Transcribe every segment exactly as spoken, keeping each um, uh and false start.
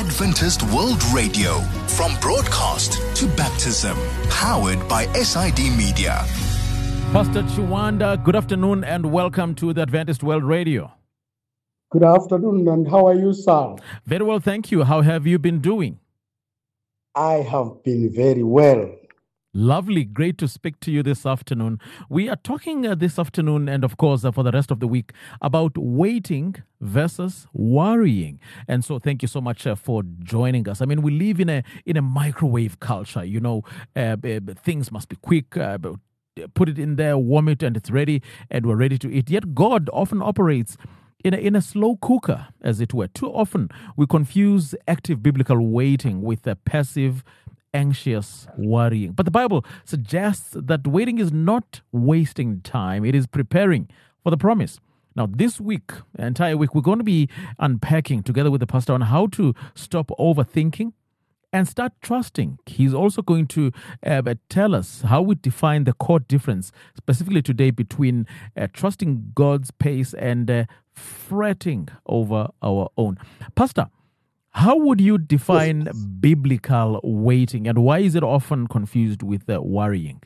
Adventist World Radio, from broadcast to baptism, powered by S I D Media. Pastor Chiwanda, good afternoon and welcome to the Adventist World Radio. Good afternoon, and how are you, sir? Very well, thank you. How have you been doing? I have been very well. Lovely. Great to speak to you this afternoon. We are talking uh, this afternoon and, of course, uh, for the rest of the week about waiting versus worrying. And so thank you so much uh, for joining us. I mean, we live in a in a microwave culture. You know, uh, uh, things must be quick. Uh, put it in there, warm it, and it's ready, and we're ready to eat. Yet God often operates in a, in a slow cooker, as it were. Too often, we confuse active biblical waiting with a passive anxious worrying. But the Bible suggests that waiting is not wasting time. It is preparing for the promise. Now, this week, entire week, we're going to be unpacking together with the pastor on how to stop overthinking and start trusting. He's also going to uh, tell us how we define the core difference, specifically today, between uh, trusting God's pace and uh, fretting over our own. Pastor, how would you define yes. biblical waiting, and why is it often confused with uh, worrying?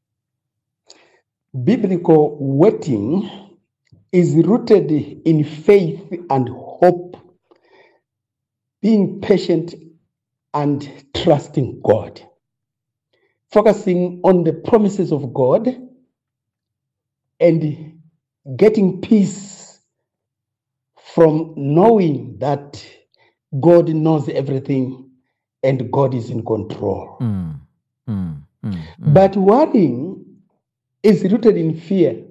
Biblical waiting is rooted in faith and hope, being patient and trusting God, focusing on the promises of God and getting peace from knowing that God knows everything and God is in control. Mm, mm, mm, mm. But worrying is rooted in fear,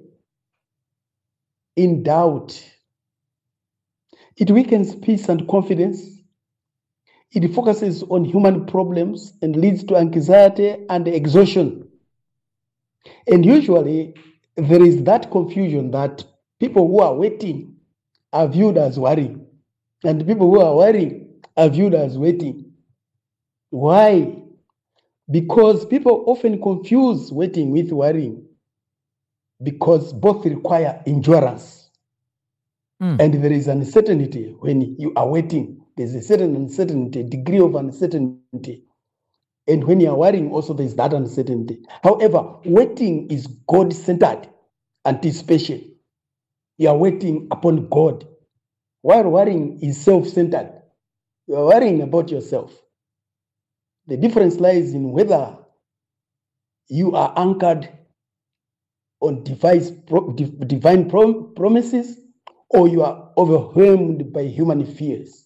in doubt. It weakens peace and confidence. It focuses on human problems and leads to anxiety and exhaustion. And usually there is that confusion that people who are waiting are viewed as worrying, and people who are worrying are viewed as waiting. Why? Because people often confuse waiting with worrying, because both require endurance. Mm. And there is uncertainty when you are waiting. There's a certain uncertainty, degree of uncertainty. And when you are worrying, also there's that uncertainty. However, waiting is God-centered anticipation. You are waiting upon God. While worrying is self-centered. You are worrying about yourself. The difference lies in whether you are anchored on device, divine prom- promises or you are overwhelmed by human fears.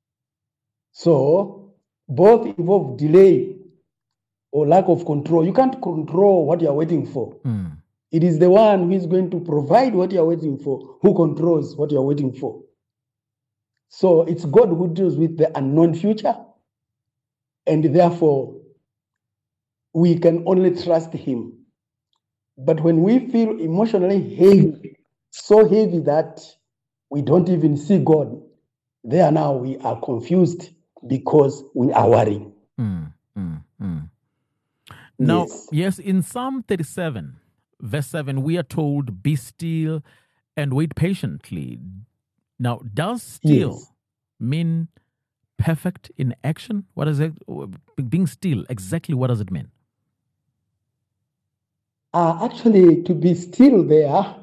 So, both involve delay or lack of control. You can't control what you are waiting for. Mm. It is the one who is going to provide what you are waiting for, who controls what you are waiting for. So it's God who deals with the unknown future, and therefore we can only trust him. But when we feel emotionally heavy, so heavy that we don't even see God, there now we are confused because we are worrying. Mm, mm, mm. Now, Yes. yes, in Psalm thirty-seven, verse seven, we are told, be still and wait patiently. Now, does still Yes. mean perfect in action? What is it? Being still, exactly what does it mean? Uh, actually, to be still there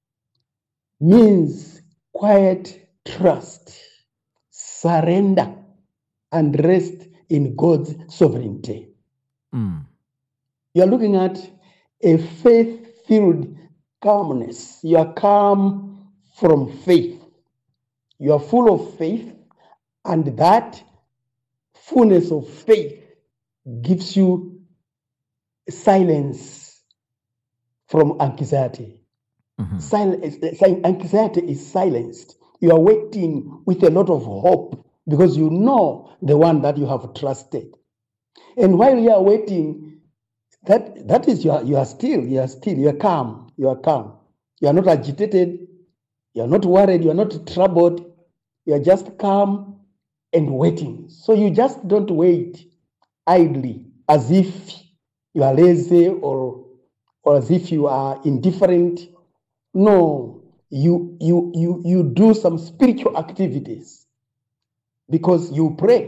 means quiet trust, surrender, and rest in God's sovereignty. Mm. You're looking at a faith-filled calmness. You are calm from faith. You are full of faith, and that fullness of faith gives you silence from anxiety. Mm-hmm. Sil- anxiety is silenced. You are waiting with a lot of hope because you know the one that you have trusted. And while you are waiting, that, that is, you are, you are still, you are still, you are calm, you are calm. You are not agitated, you are not worried, you are not troubled, you are just calm and waiting. So you just don't wait idly as if you are lazy or, or as if you are indifferent. No, you, you, you, you do some spiritual activities because you pray,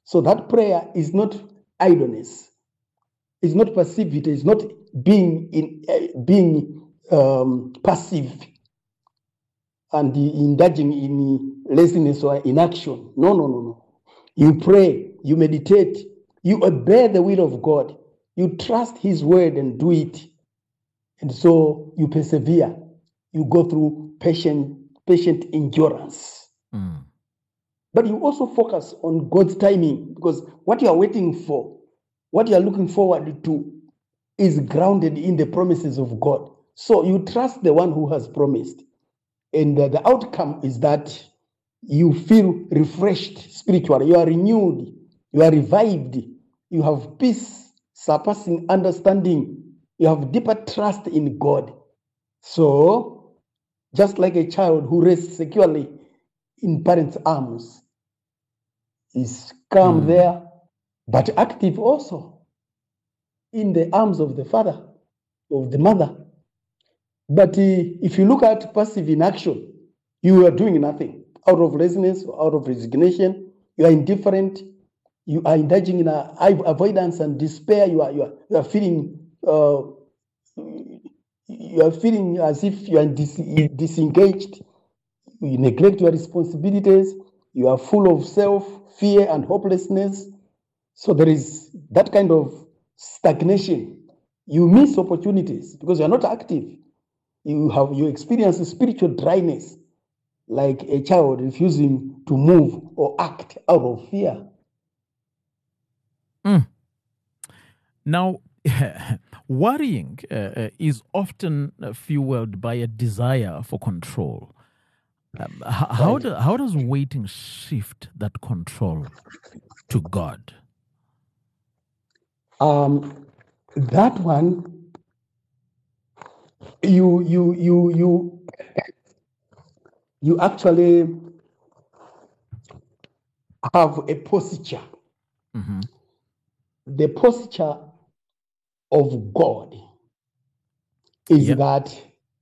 So that prayer is not idleness, it's not passivity, it's not being in uh, being um, passive and indulging in laziness or inaction. No, no, no, no. You pray, you meditate, you obey the will of God, you trust His word and do it. And so you persevere, you go through patient, patient endurance. Mm. But you also focus on God's timing, because what you are waiting for, what you are looking forward to, is grounded in the promises of God. So you trust the one who has promised. And uh, the outcome is that you feel refreshed spiritually, you are renewed, you are revived, you have peace, surpassing understanding, you have deeper trust in God. So, just like a child who rests securely in parents' arms, is calm Mm. there, but active also in the arms of the father, of the mother. But uh, if you look at passive inaction, you are doing nothing out of laziness, out of resignation. You are indifferent. You are indulging in a, avoidance and despair. You are you are, you are feeling uh, you are feeling as if you are dis- disengaged. You neglect your responsibilities. You are full of self, fear, and hopelessness. So there is that kind of stagnation. You miss opportunities because you are not active. You have you experience a spiritual dryness, like a child refusing to move or act out of fear. Mm. Now, worrying uh, uh, is often uh, fueled by a desire for control. Um, h- how, Right. do, how does waiting shift that control to God? Um, that one, you you you you you actually have a posture. Mm-hmm. The posture of God is Yep. that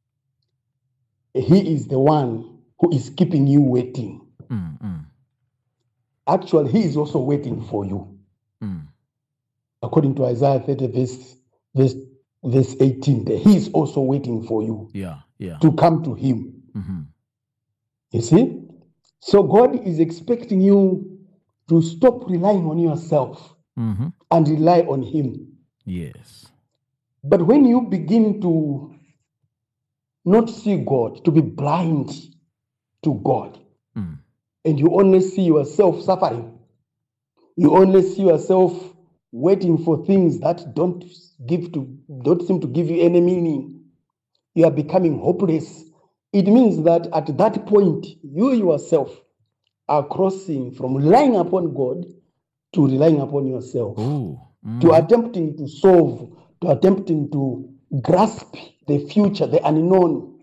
He is the one who is keeping you waiting. Mm-mm. Actually, He is also waiting for you. Mm. According to Isaiah thirty, verse, verse, verse eighteen, He is also waiting for you Yeah, yeah. to come to Him. Mm-hmm. You see? So God is expecting you to stop relying on yourself Mm-hmm. and rely on Him. Yes. But when you begin to not see God, to be blind to God, Mm. and you only see yourself suffering, you only see yourself waiting for things that don't give to don't seem to give you any meaning, you are becoming hopeless. It means that at that point, you yourself are crossing from relying upon God to relying upon yourself, Oh. to Mm-hmm. attempting to solve, to attempting to grasp the future, the unknown.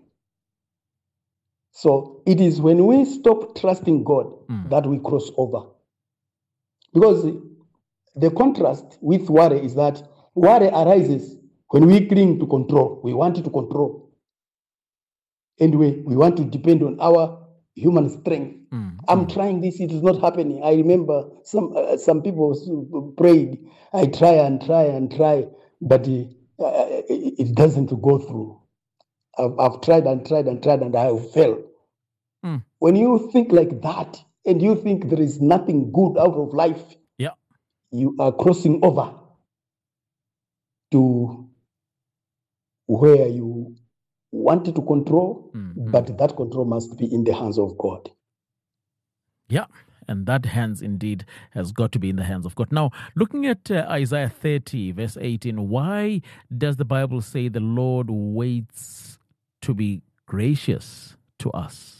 So it is when we stop trusting God Mm. that we cross over. Because the contrast with worry is that worry arises when we cling to control. We want to control. And we, we want to depend on our human strength. Mm. I'm Mm. trying this, it is not happening. I remember some uh, some people prayed, I try and try and try, but uh, it, it doesn't go through. I've, I've tried and tried and tried and I have failed. Mm. When you think like that and you think there is nothing good out of life, Yeah. you are crossing over to where you wanted to control, Mm-hmm. but that control must be in the hands of God. Yeah. And that hands indeed has got to be in the hands of God. Now, looking at uh, Isaiah thirty, verse eighteen, why does the Bible say the Lord waits to be gracious to us?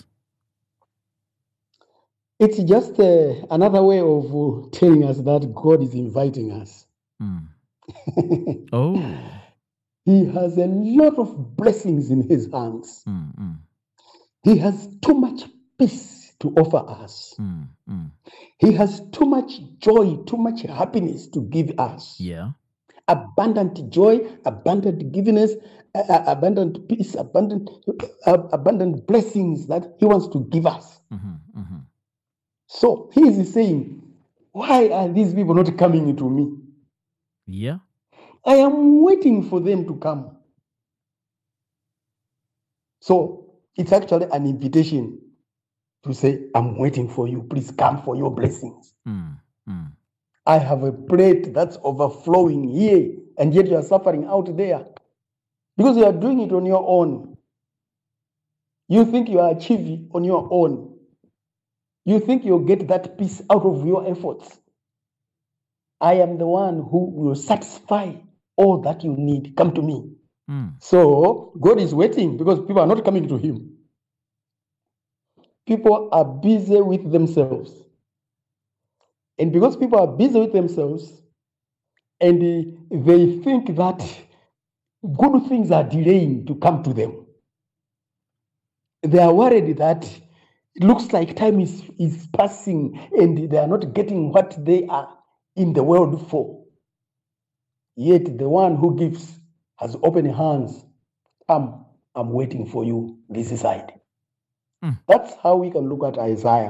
It's just uh, another way of uh, telling us that God is inviting us. Mm. Oh. He has a lot of blessings in His hands. Mm-mm. He has too much peace to offer us. Mm-mm. He has too much joy, too much happiness to give us. Yeah. Abundant joy, abundant givingness, uh, uh, abundant peace, abundant, uh, abundant blessings that He wants to give us. Mm-hmm. Mm-hmm. So He is saying, why are these people not coming to me? Yeah. I am waiting for them to come. So it's actually an invitation to say, I'm waiting for you. Please come for your blessings. Mm. Mm. I have a plate that's overflowing here, and yet you are suffering out there because you are doing it on your own. You think you are achieving on your own. You think you'll get that peace out of your efforts. I am the one who will satisfy all that you need. Come to me. Mm. So God is waiting because people are not coming to him. People are busy with themselves. And because people are busy with themselves and they think that good things are delaying to come to them, they are worried that it looks like time is, is passing and they are not getting what they are in the world for. Yet the one who gives has open hands. Come, I'm waiting for you this side. Mm. That's how we can look at Isaiah.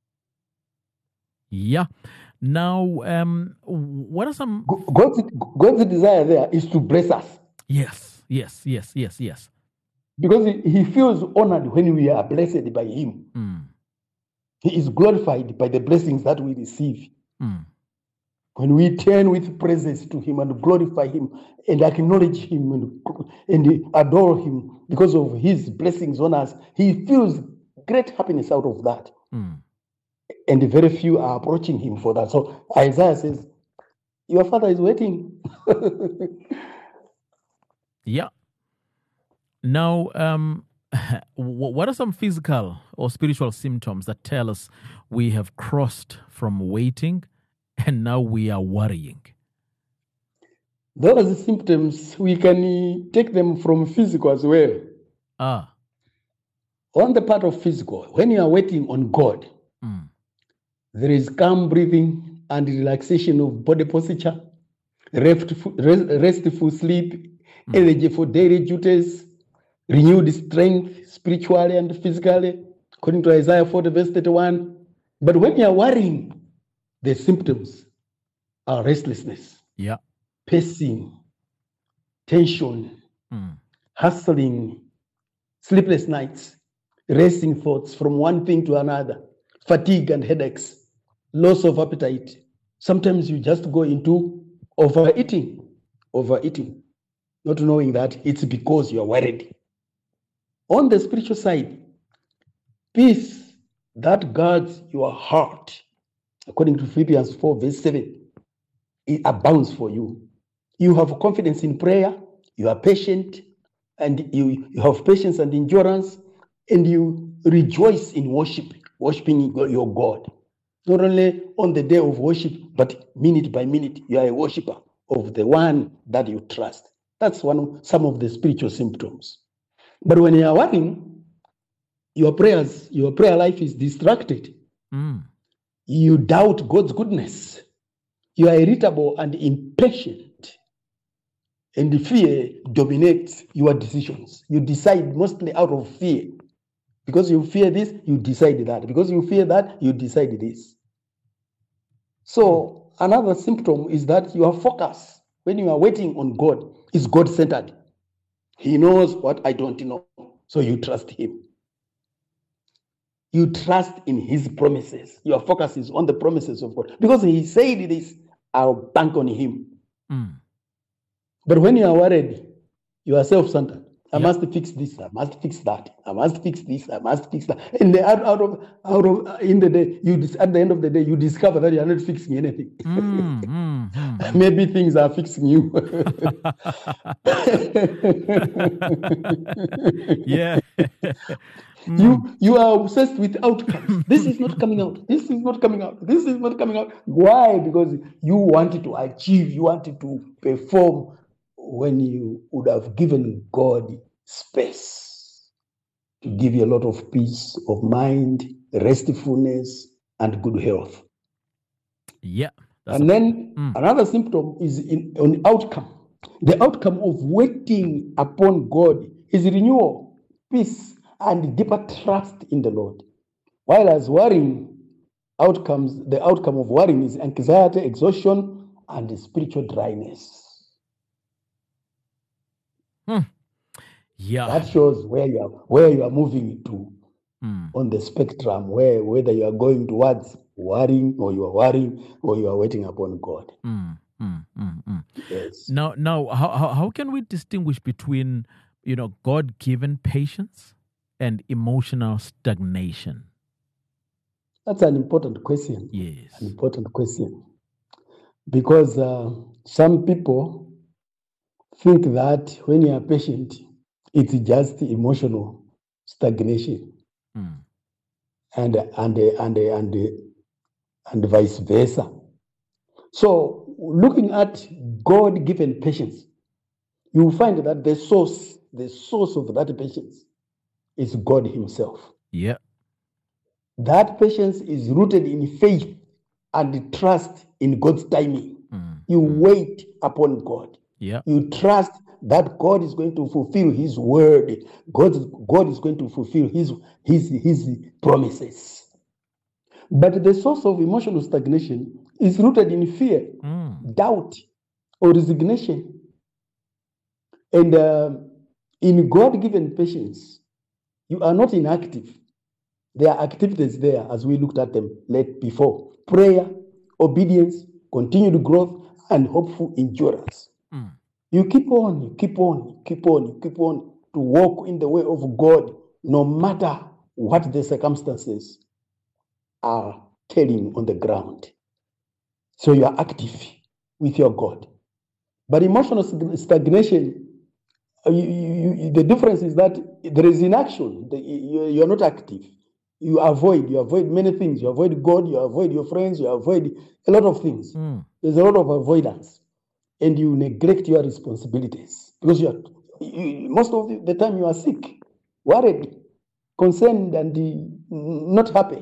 Yeah. Now, um, what are some... God's, God's desire there is to bless us. Yes, yes, yes, yes, yes. Because he, he feels honored when we are blessed by him. Mm. He is glorified by the blessings that we receive. Mm. When we turn with praises to him and glorify him and acknowledge him and, and adore him because of his blessings on us, he feels great happiness out of that. Mm. And very few are approaching him for that. So Isaiah says, your father is waiting. Yeah. Now, um, what are some physical or spiritual symptoms that tell us we have crossed from waiting and now we are worrying? Those are the symptoms. We can take them from physical as well. Ah. On the part of physical, when you are waiting on God, Mm. there is calm breathing and relaxation of body posture, restful, restful sleep, mm. energy for daily duties, renewed strength spiritually and physically, according to Isaiah forty, verse thirty-one. But when you are worrying, the symptoms are restlessness, yeah, pacing, tension, mm. hustling, sleepless nights, racing thoughts from one thing to another, fatigue and headaches, loss of appetite. Sometimes you just go into overeating, overeating, not knowing that it's because you are worried. On the spiritual side, peace that guards your heart, according to Philippians four, verse seven, it abounds for you. You have confidence in prayer, you are patient, and you, you have patience and endurance, and you rejoice in worship, worshiping your God. Not only on the day of worship, but minute by minute, you are a worshiper of the one that you trust. That's one of, some of the spiritual symptoms. But when you are worrying, your prayers, your prayer life is distracted. Mm. You doubt God's goodness. You are irritable and impatient. And the fear dominates your decisions. You decide mostly out of fear. Because you fear this, you decide that. Because you fear that, you decide this. So another symptom is that your focus, when you are waiting on God, is God-centered. He knows what I don't know, so you trust him. You trust in his promises. Your focus is on the promises of God. Because he said this, I'll bank on him. Mm. But when you are worried, you are self-centered. I Yeah. must fix this. I must fix that. I must fix this. I must fix that. And the, out, out of out of in the day, you dis- at the end of the day, you discover that you are not fixing anything. Mm, mm, mm. Maybe things are fixing you. Yeah. Mm. You you are obsessed with outcomes. This is not coming out. This is not coming out. This is not coming out. Why? Because you wanted to achieve. You wanted to perform when you would have given God space to give you a lot of peace of mind, restfulness, and good health. Yeah. That's And a- then Mm. another symptom is in, on outcome. The outcome of waiting upon God is renewal, peace, and deeper trust in the Lord. While as worrying, outcomes, the outcome of worrying is anxiety, exhaustion, and spiritual dryness. Hmm. Yeah. That shows where you are where you are moving to Hmm. on the spectrum, where whether you are going towards worrying or you are worrying or you are waiting upon God. Hmm. Hmm. Hmm. Hmm. Yes. Now, now, how, how how can we distinguish between, you know, God-given patience and emotional stagnation? That's an important question. Yes. An important question. Because uh, some people think that when you are patient, it's just emotional stagnation, Hmm. and and and and and vice versa. So, looking at God-given patience, you will find that the source, the source of that patience, is God Himself. Yeah. That patience is rooted in faith and trust in God's timing. Mm, You mm. wait upon God. Yeah. You trust that God is going to fulfill His word. God, God is going to fulfill His, His, His promises. But the source of emotional stagnation is rooted in fear, Mm. doubt, or resignation. And uh, in God-given patience, you are not inactive. There are activities there, as we looked at them late before: prayer, obedience, continued growth, and hopeful endurance. Mm. You keep on, you keep on, you keep on, you keep on to walk in the way of God, no matter what the circumstances are telling on the ground. So you are active with your God. But emotional stagnation, you, you, you, the difference is that there is inaction. The, you, you are not active. You avoid. You avoid many things. You avoid God. You avoid your friends. You avoid a lot of things. Mm. There's a lot of avoidance, and you neglect your responsibilities because you are you, most of the time you are sick, worried, concerned, and uh, not happy.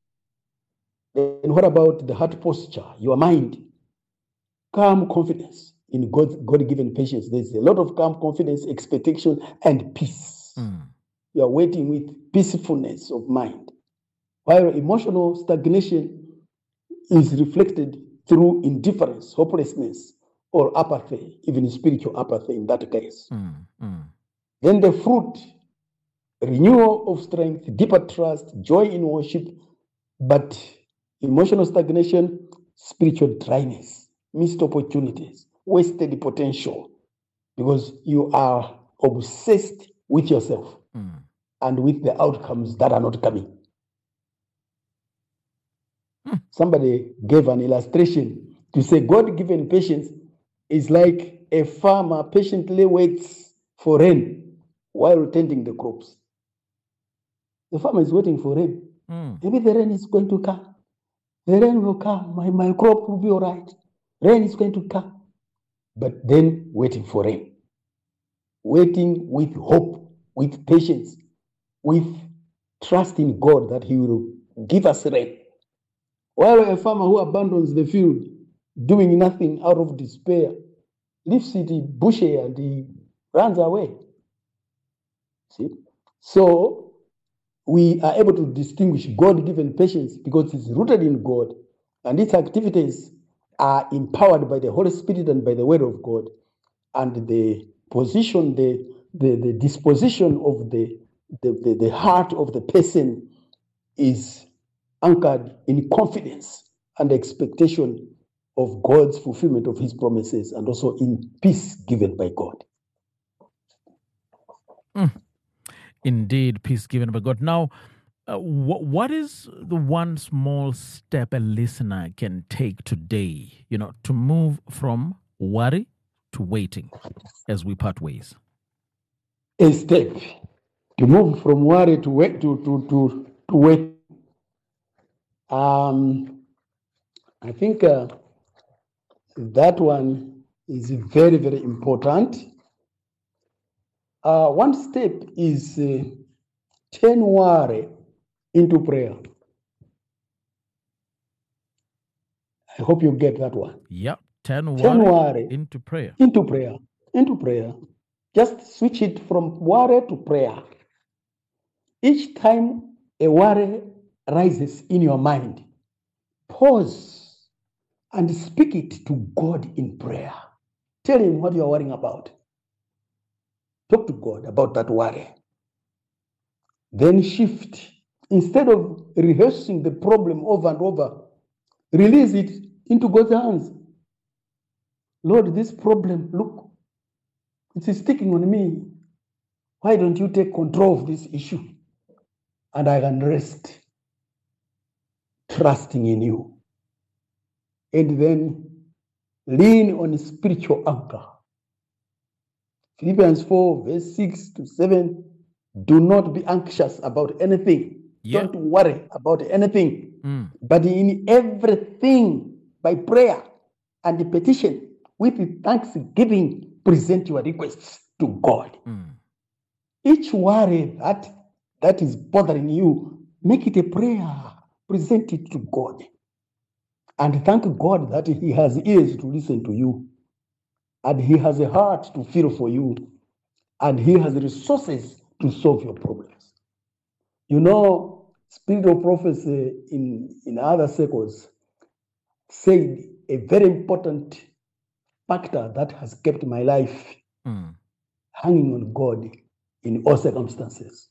And what about the heart posture, your mind? Calm confidence in God's God-given patience. There's a lot of calm confidence, expectation, and peace. Mm. You are waiting with peacefulness of mind. While emotional stagnation is reflected through indifference, hopelessness, or apathy, even spiritual apathy in that case. Mm. Mm. Then the fruit, renewal of strength, deeper trust, joy in worship, but emotional stagnation, spiritual dryness, missed opportunities, wasted potential, because you are obsessed with yourself Mm. and with the outcomes that are not coming. Somebody gave an illustration to say God-given patience is like a farmer patiently waits for rain while tending the crops. The farmer is waiting for rain. Mm. Maybe the rain is going to come. The rain will come. My, my crop will be all right. Rain is going to come. But then waiting for rain. Waiting with hope, with patience, with trust in God that He will give us rain. While a farmer who abandons the field, doing nothing out of despair, leaves it bushy and he runs away. See? So we are able to distinguish God-given patience because it's rooted in God and its activities are empowered by the Holy Spirit and by the Word of God. And the position, the, the, the disposition of the, the, the, the heart of the person is anchored in confidence and expectation of God's fulfillment of His promises, and also in peace given by God. Mm. Indeed, peace given by God. Now, uh, wh- what is the one small step a listener can take today, you know, to move from worry to waiting as we part ways? A step to move from worry to wait to to to, to wait. Um, I think uh, that one is very very important. Uh, one step is uh, turn worry into prayer. I hope you get that one. Yep. Turn Turn worry worry into prayer. into prayer. Into prayer. Just switch it from worry to prayer. Each time a worry rises in your mind, pause and speak it to God in prayer. Tell him what you are worrying about. Talk to God about that worry. Then shift. Instead of rehearsing the problem over and over, release it into God's hands. Lord, this problem, look, it's sticking on me. Why don't you take control of this issue? And I can rest, trusting in you. And then lean on a spiritual anchor. Philippians four, verse six to seven. Do not be anxious about anything. Yep. Don't worry about anything. Mm. But in everything, by prayer and petition, with thanksgiving, present your requests to God. Mm. Each worry that, that is bothering you, make it a prayer. Present it to God. And thank God that he has ears to listen to you. And he has a heart to feel for you. And he has resources to solve your problems. You know, Spirit of Prophecy in, in other circles said a very important factor that has kept my life Mm. hanging on God in all circumstances.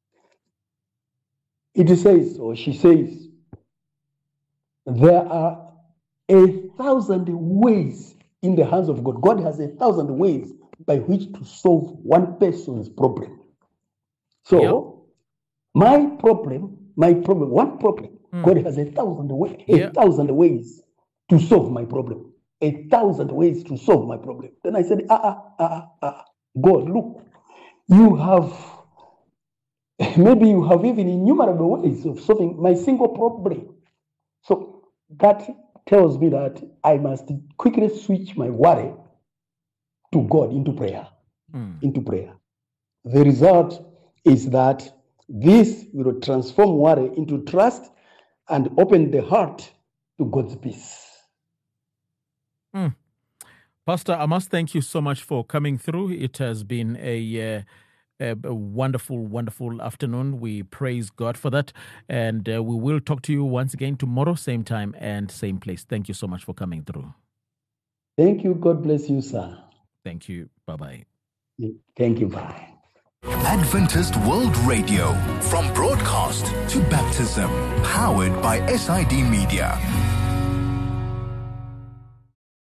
It says, or she says, there are a thousand ways in the hands of God. God has a thousand ways by which to solve one person's problem. So, Yep. my problem, my problem, one problem, Mm. God has a thousand ways, a Yeah. thousand ways to solve my problem. A thousand ways to solve my problem. Then I said, ah, ah, ah, ah, God, look, you have, maybe you have even innumerable ways of solving my single problem. So that tells me that I must quickly switch my worry to God into prayer, Mm. into prayer. The result is that this will transform worry into trust and open the heart to God's peace. Mm. Pastor, I must thank you so much for coming through. It has been a, uh, a, a wonderful, wonderful afternoon. We praise God for that. And uh, we will talk to you once again tomorrow, same time and same place. Thank you so much for coming through. Thank you. God bless you, sir. Thank you. Bye-bye. Thank you. Bye. Adventist World Radio, from broadcast to baptism, powered by S I D Media.